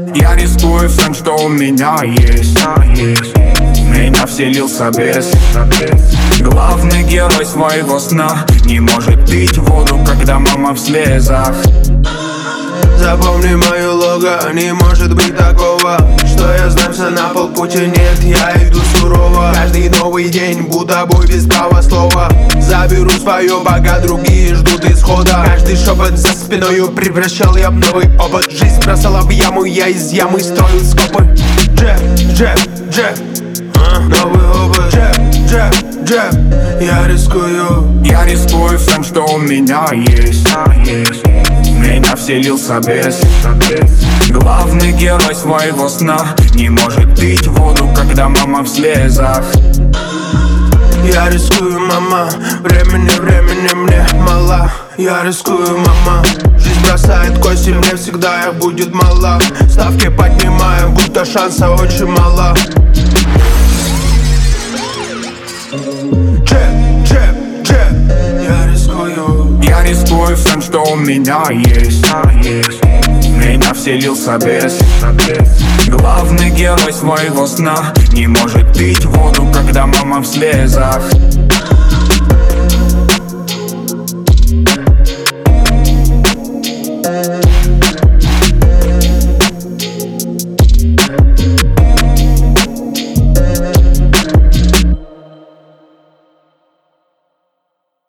Я рискую всем, что у меня есть. В меня вселился бес. Главный герой своего сна не может пить воду, когда мама в слезах. Запомни мое лого, не может быть такого, что я сдамся на полпути, нет, я иду сурово. Каждый новый день, будто бой без права слова. Заберу свое, пока другие ждут исхода. Каждый шепот за спиною превращал я в новый опыт. Жизнь бросала в яму, я из ямы строил скопы. Джеб, джеб, джеб, новый опыт. Джеб, джеб, джеб, я рискую. Я рискую всем, что у меня есть. В меня вселился бес. Главный герой своего сна не может пить воду, когда мама в слезах. Я рискую, мама, времени мне мало. Я рискую, мама, жизнь бросает кости, мне всегда их будет мало. Ставки поднимаю, будто шанса очень мало. Джеб, я рискую. Я рискую всем, что у меня есть. В меня вселился бес. Главный герой своего сна не может пить воду, когда мама в слезах.